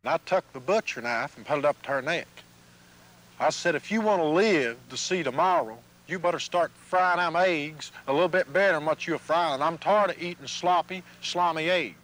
And I took the butcher knife and put it up to her neck. I said, if you want to live to see tomorrow, you better start frying them eggs a little bit better than what you're frying. I'm tired of eating sloppy, slimy eggs.